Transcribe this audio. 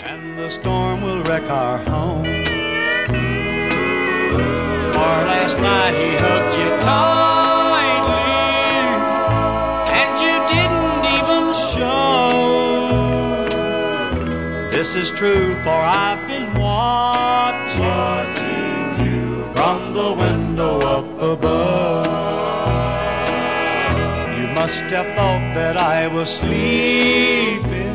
and the storm will wreck our home. For last night he hugged you tightly, and you didn't even show. This is true, for I've been watching you from the window up above. You must have thought that I was sleeping